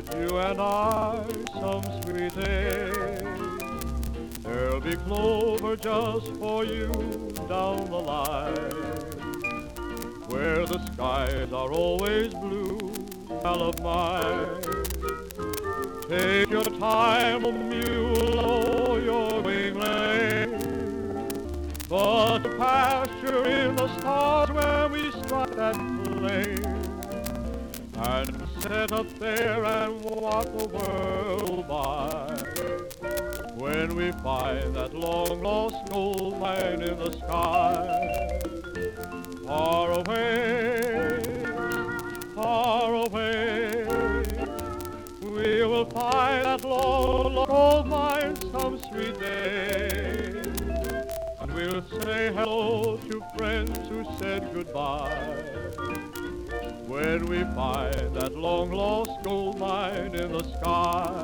with you and I some sweet day. There'll be clover just for you down the line, where the skies are always blue, pal of mine. Take your time, O mule, oh, your wing lane, but the pasture in the stars when we strike that flame, and sit up there and watch the world by. When we find that long-lost gold mine in the sky, far away, far away, we will find that long-lost gold mine some sweet day, and we'll say hello to friends who said goodbye. When we find that long-lost gold mine in the sky.